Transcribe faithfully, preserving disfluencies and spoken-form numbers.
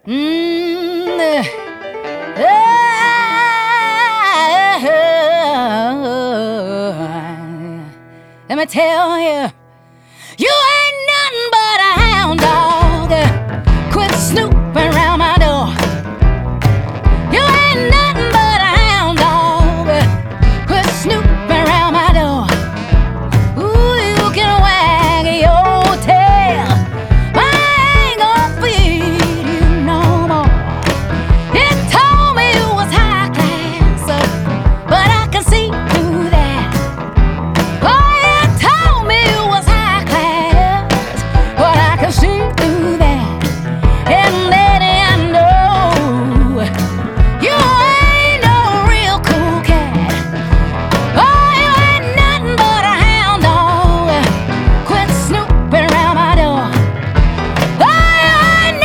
Mm, oh, let me tell you, you ain't nothing but a hound dog. Quit snooping around